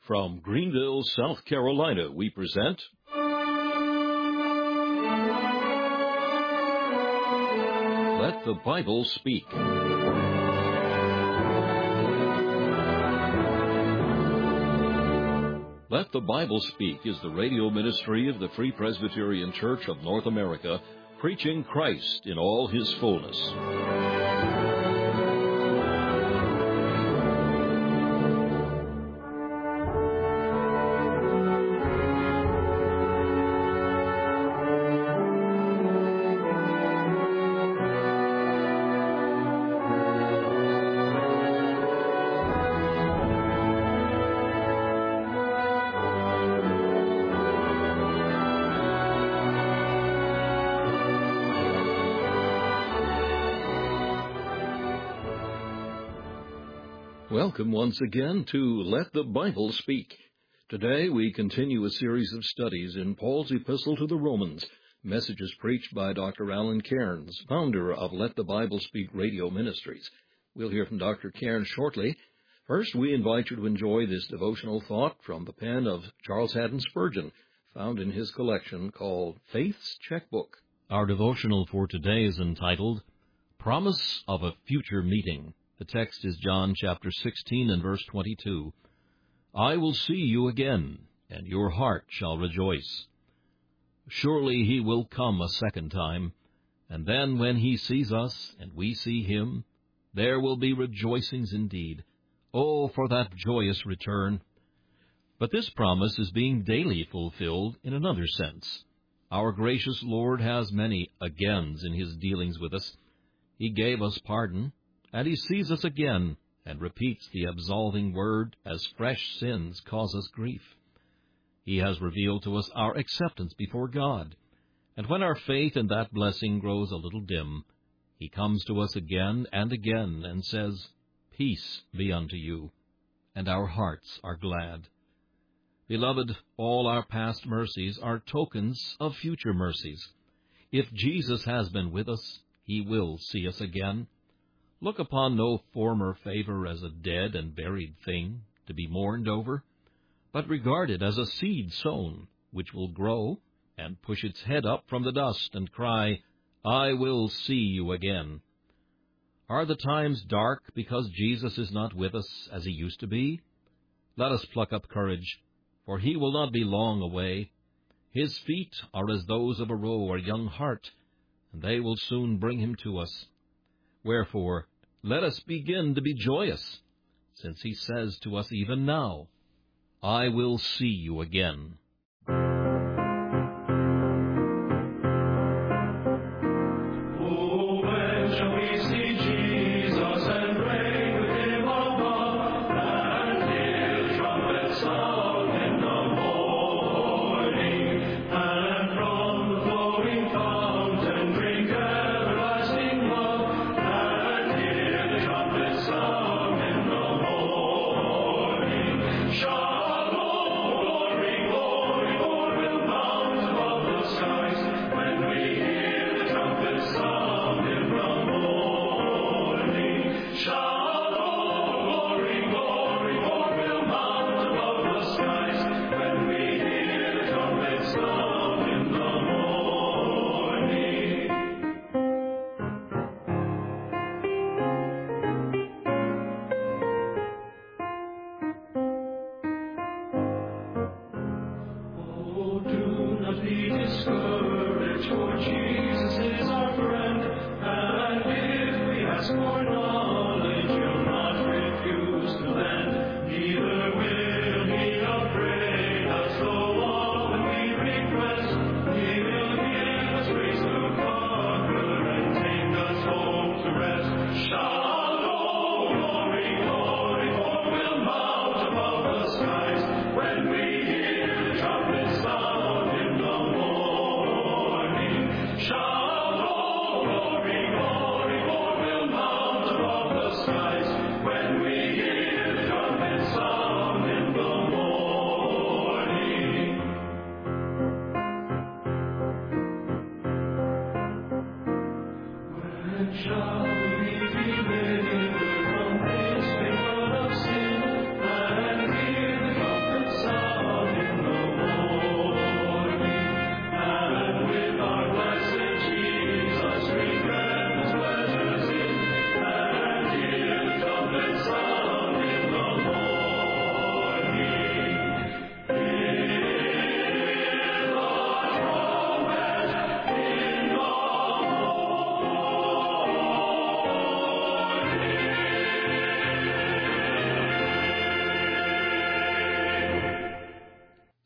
From Greenville, South Carolina, we present Let the Bible Speak. Let the Bible Speak is the radio ministry of the Free Presbyterian Church of North America, preaching Christ in all His fullness. Welcome once again to Let the Bible Speak. Today we continue a series of studies in Paul's Epistle to the Romans, messages preached by Dr. Alan Cairns, founder of Let the Bible Speak Radio Ministries. We'll hear from Dr. Cairns shortly. First, we invite you to enjoy this devotional thought from the pen of Charles Haddon Spurgeon, found in his collection called Faith's Checkbook. Our devotional for today is entitled, Promise of a Future Meeting. The text is John chapter 16 and verse 22. I will see you again, and your heart shall rejoice. Surely he will come a second time, and then when he sees us and we see him, there will be rejoicings indeed. Oh, for that joyous return! But this promise is being daily fulfilled in another sense. Our gracious Lord has many agains in his dealings with us. He gave us pardon, and he sees us again, and repeats the absolving word as fresh sins cause us grief. He has revealed to us our acceptance before God, and when our faith in that blessing grows a little dim, he comes to us again and again and says, Peace be unto you, and our hearts are glad. Beloved, all our past mercies are tokens of future mercies. If Jesus has been with us, he will see us again. Look upon no former favor as a dead and buried thing, to be mourned over, but regard it as a seed sown, which will grow, and push its head up from the dust, and cry, I will see you again. Are the times dark because Jesus is not with us as he used to be? Let us pluck up courage, for he will not be long away. His feet are as those of a roe or young hart, and they will soon bring him to us. Wherefore, let us begin to be joyous, since he says to us even now, I will see you again.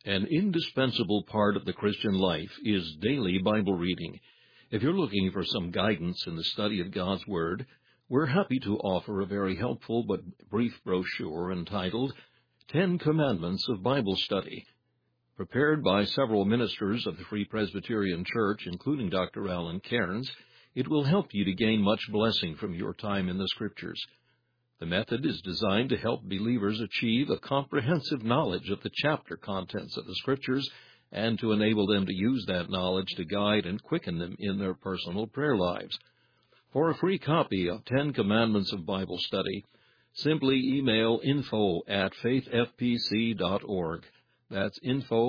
An indispensable part of the Christian life is daily Bible reading. If you're looking for some guidance in the study of God's Word, we're happy to offer a very helpful but brief brochure entitled 10 Commandments of Bible Study. Prepared by several ministers of the Free Presbyterian Church, including Dr. Alan Cairns, it will help you to gain much blessing from your time in the Scriptures. The method is designed to help believers achieve a comprehensive knowledge of the chapter contents of the Scriptures and to enable them to use that knowledge to guide and quicken them in their personal prayer lives. For a free copy of 10 Commandments of Bible Study, simply email info@faithfpc.org. That's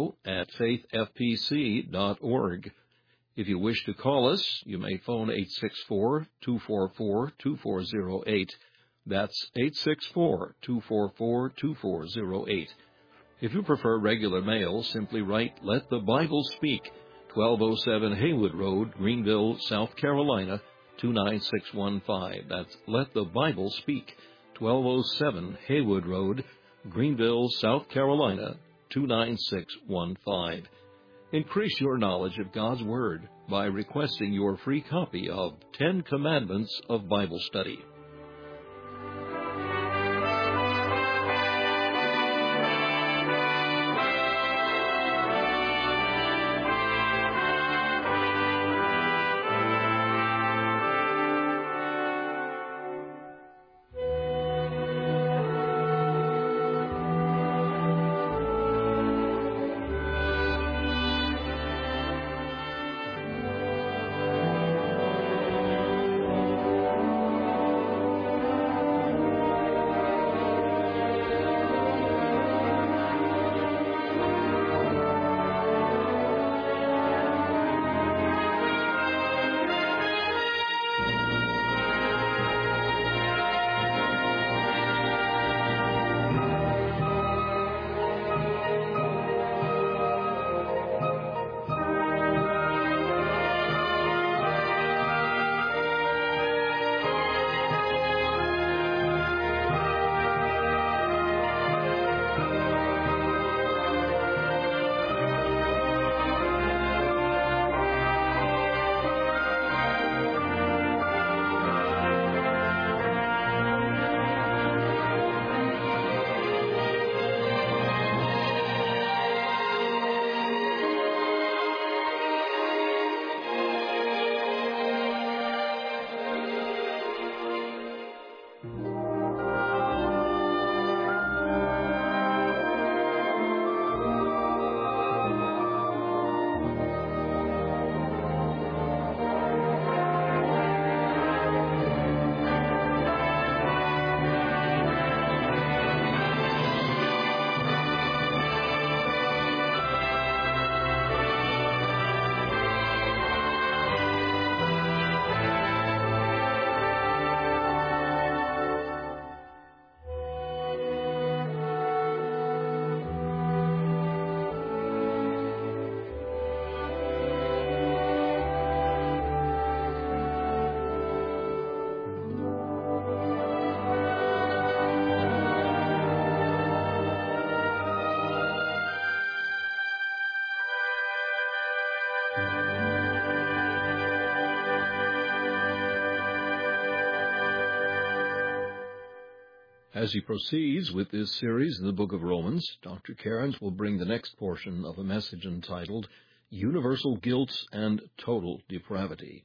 info@faithfpc.org. If you wish to call us, you may phone 864-244-2408. That's 864-244-2408. If you prefer regular mail, simply write Let the Bible Speak, 1207 Haywood Road, Greenville, South Carolina, 29615. That's Let the Bible Speak, 1207 Haywood Road, Greenville, South Carolina, 29615. Increase your knowledge of God's Word by requesting your free copy of 10 Commandments of Bible Study. As he proceeds with this series in the book of Romans, Dr. Cairns will bring the next portion of a message entitled Universal Guilt and Total Depravity.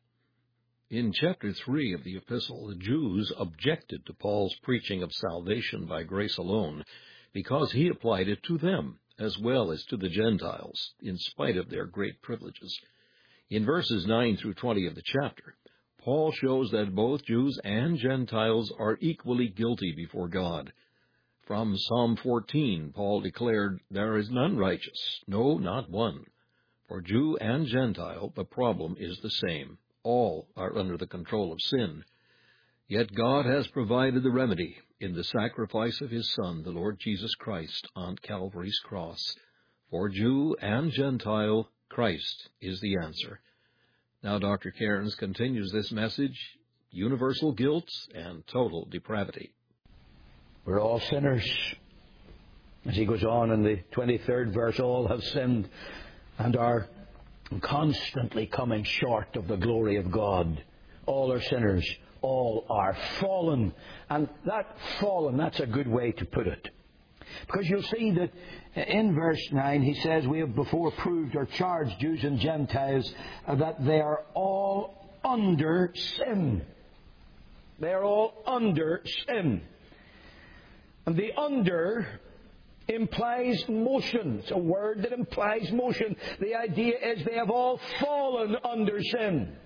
In chapter 3 of the epistle, the Jews objected to Paul's preaching of salvation by grace alone because he applied it to them as well as to the Gentiles, in spite of their great privileges. In verses 9 through 20 of the chapter, Paul shows that both Jews and Gentiles are equally guilty before God. From Psalm 14, Paul declared, "There is none righteous, no, not one." For Jew and Gentile, the problem is the same. All are under the control of sin. Yet God has provided the remedy in the sacrifice of His Son, the Lord Jesus Christ, on Calvary's cross. For Jew and Gentile, Christ is the answer. Now Dr. Cairns continues this message, Universal Guilt and Total Depravity. We're all sinners. As he goes on in the 23rd verse, all have sinned and are constantly coming short of the glory of God. All are sinners. All are fallen. And that fallen, that's a good way to put it. Because you'll see that in verse 9 he says, we have before proved or charged Jews and Gentiles that they are all under sin. They are all under sin. And the under implies motion. It's a word that implies motion. The idea is they have all fallen under sin.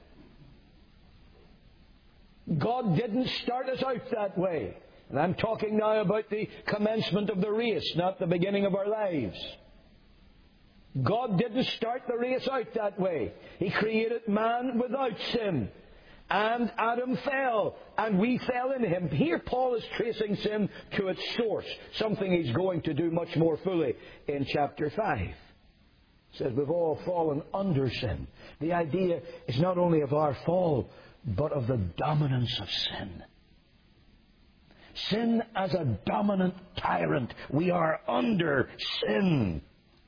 God didn't start us out that way. And I'm talking now about the commencement of the race, not the beginning of our lives. God didn't start the race out that way. He created man without sin. And Adam fell, and we fell in him. Here Paul is tracing sin to its source, something he's going to do much more fully in chapter 5. He says we've all fallen under sin. The idea is not only of our fall, but of the dominance of sin. Sin as a dominant tyrant. We are under sin.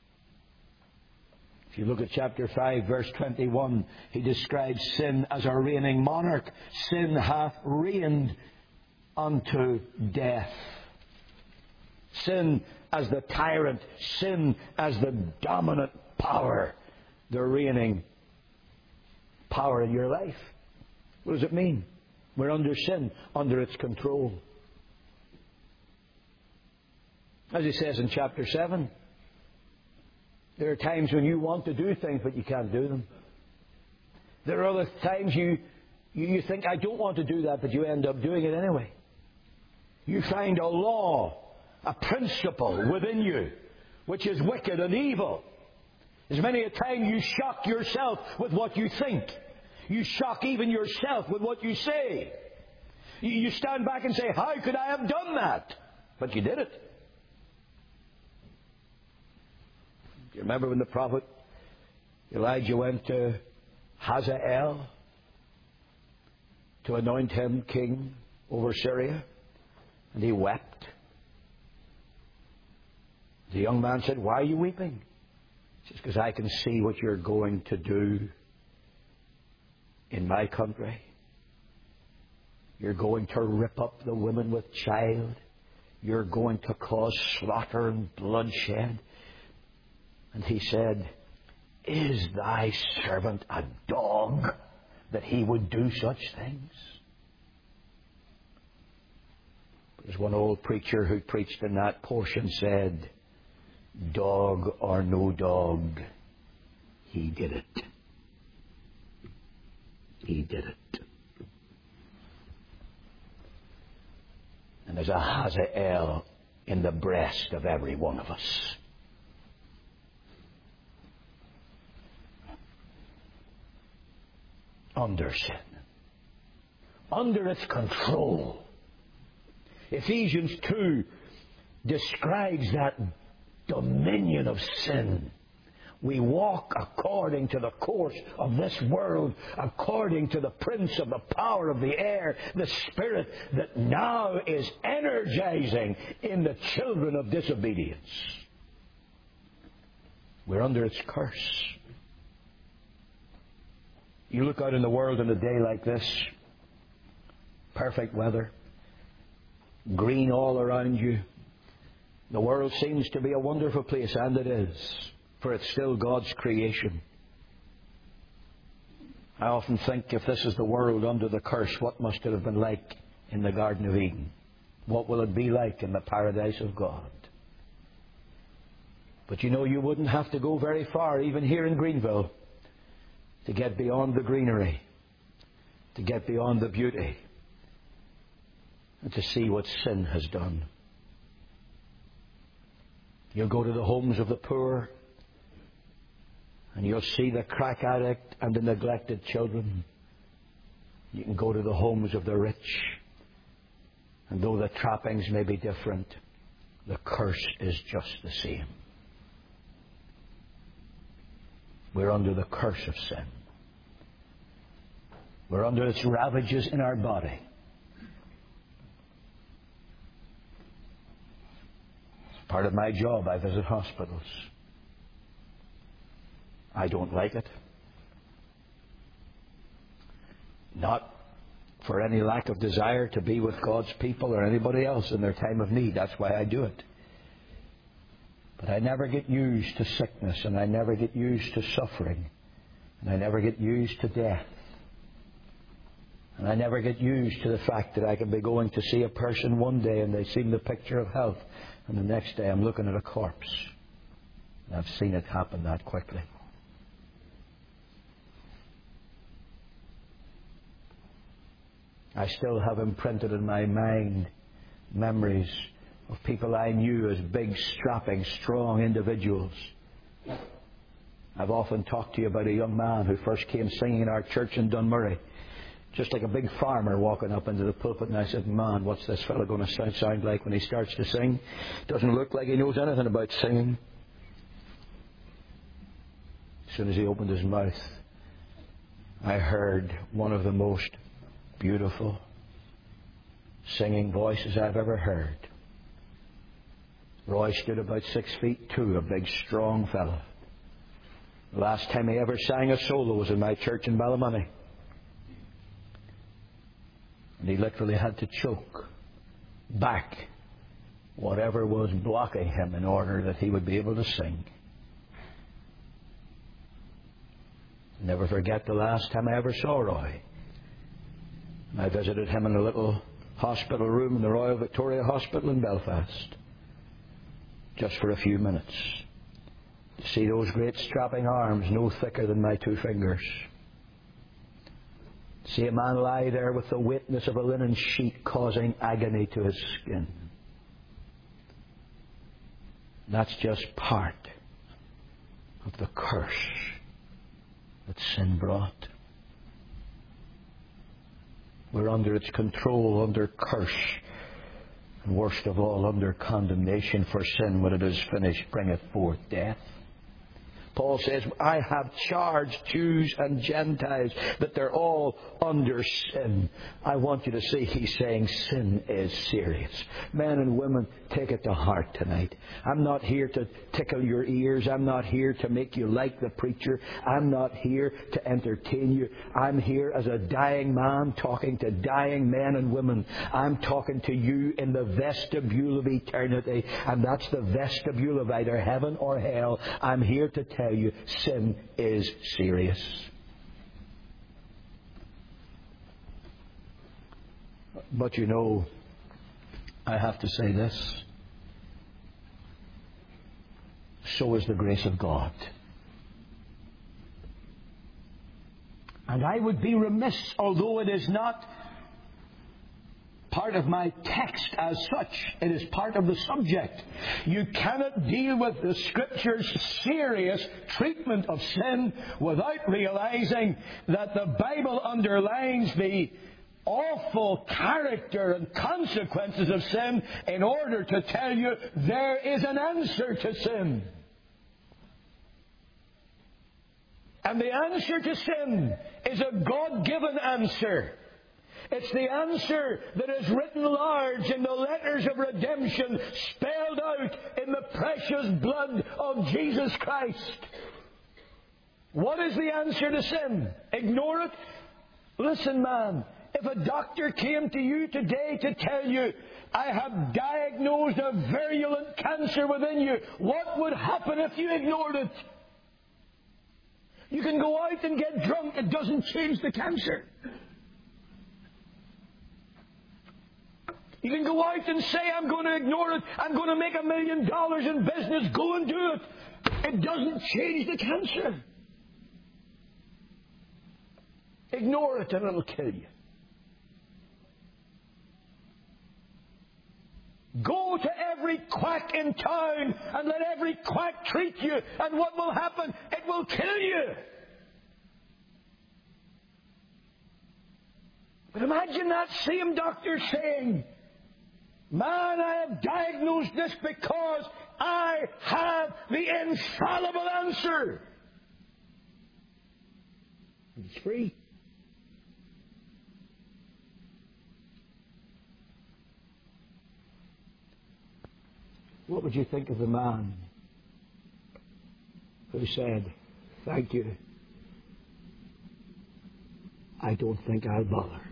If you look at chapter 5, verse 21, he describes sin as a reigning monarch. Sin hath reigned unto death. Sin as the tyrant. Sin as the dominant power. The reigning power in your life. What does it mean? We're under sin, under its control. As he says in chapter 7, there are times when you want to do things, but you can't do them. There are other times you think, I don't want to do that, but you end up doing it anyway. You find a law, a principle within you, which is wicked and evil. There's many a time you shock yourself with what you think. You shock even yourself with what you say. You stand back and say, how could I have done that? But you did it. Do you remember when the prophet Elijah went to Hazael to anoint him king over Syria? And he wept. The young man said, why are you weeping? He says, because I can see what you're going to do in my country. You're going to rip up the women with child. You're going to cause slaughter and bloodshed. And he said, is thy servant a dog that he would do such things? There's one old preacher who preached in that portion said, dog or no dog, he did it. He did it. And there's a Hazael in the breast of every one of us. Under sin. Under its control. Ephesians 2 describes that dominion of sin. We walk according to the course of this world, according to the prince of the power of the air, the spirit that now is energizing in the children of disobedience. We're under its curse. You look out in the world on a day like this, perfect weather, green all around you. The world seems to be a wonderful place, and it is, for it's still God's creation. I often think, if this is the world under the curse, what must it have been like in the Garden of Eden? What will it be like in the paradise of God? But you know, you wouldn't have to go very far, even here in Greenville, to get beyond the greenery, to get beyond the beauty, and to see what sin has done. You'll go to the homes of the poor, and you'll see the crack addict and the neglected children. You can go to the homes of the rich, and though the trappings may be different, the curse is just the same. We're under the curse of sin. We're under its ravages in our body. Part of my job, I visit hospitals. I don't like it. Not for any lack of desire to be with God's people or anybody else in their time of need. That's why I do it. But I never get used to sickness, and I never get used to suffering, and I never get used to death. And I never get used to the fact that I can be going to see a person one day and they seem the picture of health, and the next day I'm looking at a corpse. And I've seen it happen that quickly. I still have imprinted in my mind memories of people I knew as big, strapping, strong individuals. I've often talked to you about a young man who first came singing in our church in Dunmurry, just like a big farmer walking up into the pulpit, and I said, man, what's this fellow going to sound like when he starts to sing? Doesn't look like he knows anything about singing. As soon as he opened his mouth, I heard one of the most beautiful singing voices I've ever heard. Roy stood about 6'2", a big, strong fellow. The last time he ever sang a solo was in my church in Ballymoney. And he literally had to choke back whatever was blocking him in order that he would be able to sing. I'll never forget the last time I ever saw Roy. I visited him in a little hospital room in the Royal Victoria Hospital in Belfast, just for a few minutes, to see those great strapping arms no thicker than my 2 fingers. See a man lie there with the weightness of a linen sheet causing agony to his skin. That's just part of the curse that sin brought. We're under its control, under curse, and worst of all, under condemnation, for sin, when it is finished, bringeth forth death. Paul says, I have charged Jews and Gentiles that they're all under sin. I want you to see he's saying sin is serious. Men and women, take it to heart tonight. I'm not here to tickle your ears. I'm not here to make you like the preacher. I'm not here to entertain you. I'm here as a dying man talking to dying men and women. I'm talking to you in the vestibule of eternity, and that's the vestibule of either heaven or hell. I'm here to tell you, sin is serious. But you know, I have to say this. So is the grace of God. And I would be remiss, although it is not part of my text as such, it is part of the subject. You cannot deal with the Scripture's serious treatment of sin without realizing that the Bible underlines the awful character and consequences of sin in order to tell you there is an answer to sin. And the answer to sin is a God-given answer. It's the answer that is written large in the letters of redemption, spelled out in the precious blood of Jesus Christ. What is the answer to sin? Ignore it? Listen, man, if a doctor came to you today to tell you, I have diagnosed a virulent cancer within you, what would happen if you ignored it? You can go out and get drunk. It doesn't change the cancer. You can go out and say, I'm going to ignore it. I'm going to make $1 million in business. Go and do it. It doesn't change the cancer. Ignore it and it'll kill you. Go to every quack in town and let every quack treat you. And what will happen? It will kill you. But imagine that same doctor saying, man, I have diagnosed this because I have the infallible answer. It's free. What would you think of the man who said, "Thank you, I don't think I'll bother"?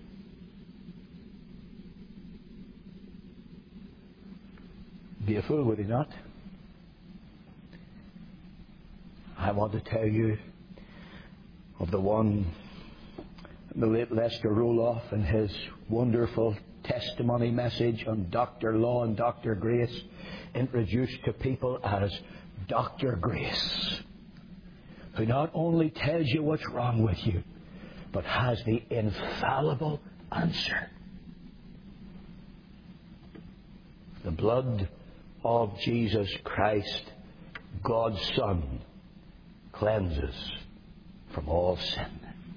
Be a fool, would he not? I want to tell you of the one, the late Lester Roloff, in his wonderful testimony message on Dr. Law and Dr. Grace, introduced to people as Dr. Grace, who not only tells you what's wrong with you, but has the infallible answer. The blood of Jesus Christ, God's Son, cleanses from all sin.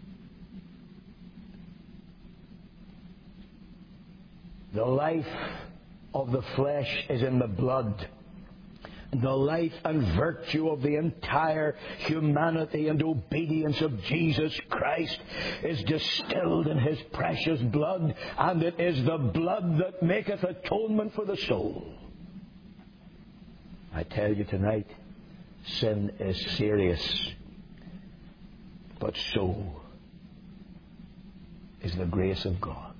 The life of the flesh is in the blood. The life and virtue of the entire humanity and obedience of Jesus Christ is distilled in His precious blood, and it is the blood that maketh atonement for the soul. I tell you tonight, sin is serious, but so is the grace of God.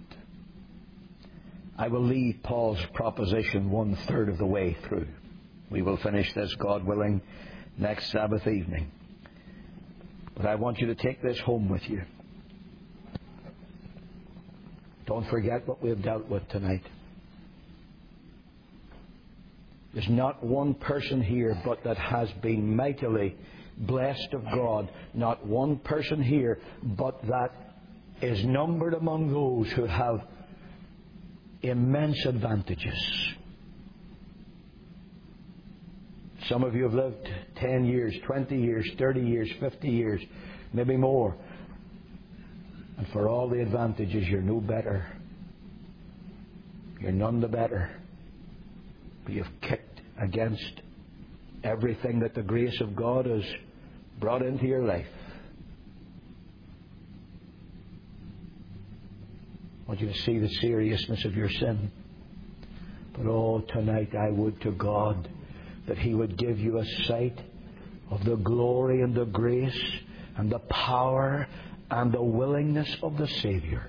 I will leave Paul's proposition 1/3 of the way through. We will finish this, God willing, next Sabbath evening. But I want you to take this home with you. Don't forget what we have dealt with tonight. There's not one person here but that has been mightily blessed of God. Not one person here but that is numbered among those who have immense advantages. Some of you have lived 10 years, 20 years, 30 years, 50 years, maybe more. And for all the advantages, you're no better. You're none the better. But you've kicked against everything that the grace of God has brought into your life. I want you to see the seriousness of your sin. But tonight I would to God that He would give you a sight of the glory and the grace and the power and the willingness of the Savior.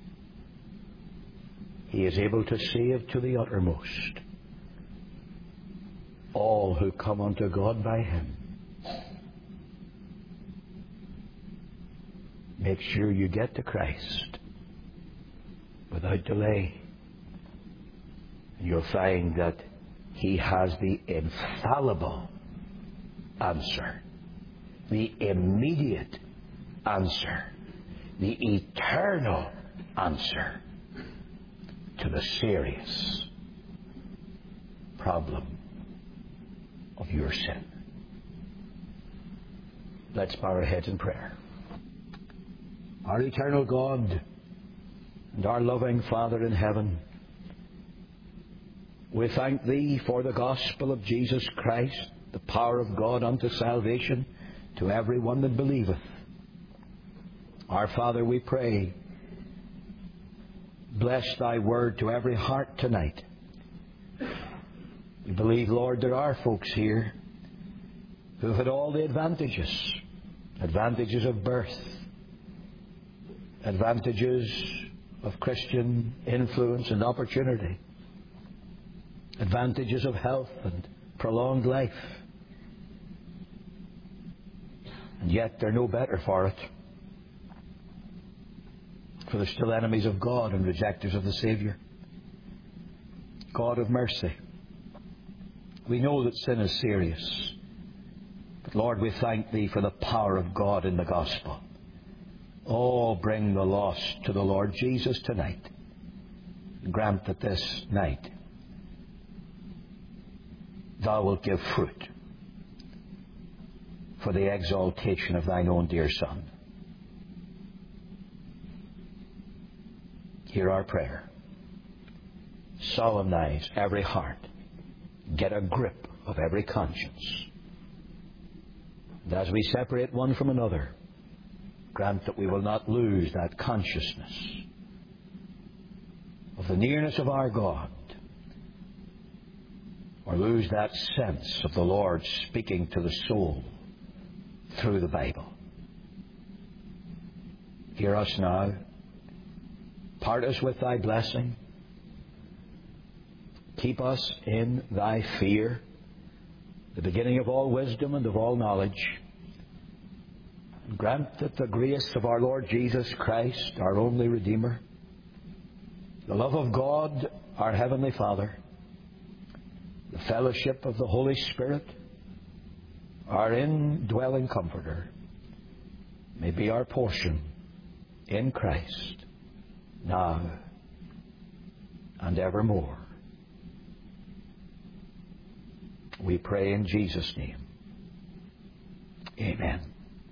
He is able to save to the uttermost all who come unto God by Him. Make sure you get to Christ without delay. And you'll find that He has the infallible answer, the immediate answer, the eternal answer to the serious problem of your sin. Let's bow our heads in prayer. Our eternal God and our loving Father in heaven, we thank Thee for the gospel of Jesus Christ, the power of God unto salvation to every one that believeth. Our Father, we pray, bless Thy word to every heart tonight. We believe, Lord, there are folks here who've had all the advantages of birth, advantages of Christian influence and opportunity, advantages of health and prolonged life. And yet they're no better for it. For they're still enemies of God and rejectors of the Saviour. God of mercy, we know that sin is serious. But Lord, we thank Thee for the power of God in the gospel. Oh, bring the lost to the Lord Jesus tonight. Grant that this night Thou wilt give fruit for the exaltation of Thine own dear Son. Hear our prayer. Solemnize every heart. Get a grip of every conscience. And as we separate one from another, grant that we will not lose that consciousness of the nearness of our God, or lose that sense of the Lord speaking to the soul through the Bible. Hear us now. Part us with thy blessing. Keep us in thy fear, the beginning of all wisdom and of all knowledge. And grant that the grace of our Lord Jesus Christ, our only Redeemer, the love of God, our Heavenly Father, the fellowship of the Holy Spirit, our indwelling Comforter, may be our portion in Christ, now and evermore. We pray in Jesus' name. Amen.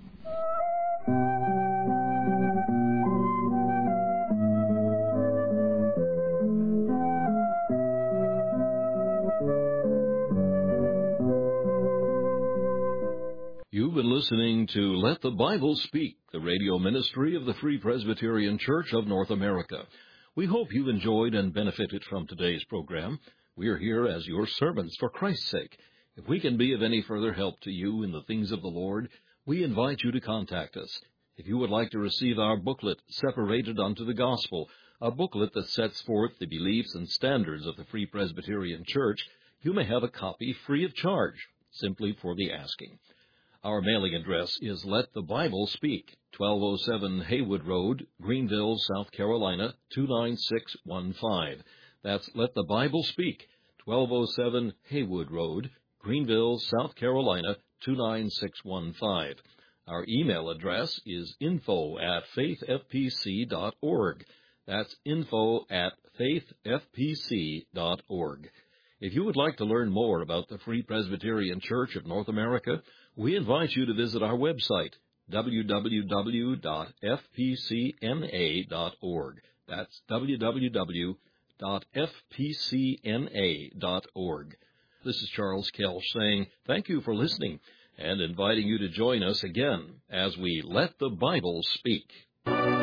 You've been listening to Let the Bible Speak, the radio ministry of the Free Presbyterian Church of North America. We hope you've enjoyed and benefited from today's program. We are here as your servants for Christ's sake. If we can be of any further help to you in the things of the Lord, we invite you to contact us. If you would like to receive our booklet, Separated Unto the Gospel, a booklet that sets forth the beliefs and standards of the Free Presbyterian Church, you may have a copy free of charge, simply for the asking. Our mailing address is Let the Bible Speak, 1207 Haywood Road, Greenville, South Carolina, 29615. That's Let the Bible Speak, 1207 Haywood Road, Greenville, South Carolina, 29615. Our email address is info@faithfpc.org. That's info@faithfpc.org. If you would like to learn more about the Free Presbyterian Church of North America, we invite you to visit our website, www.fpcna.org. That's www.fpcna.org. This is Charles Kelch saying thank you for listening and inviting you to join us again as we Let the Bible Speak.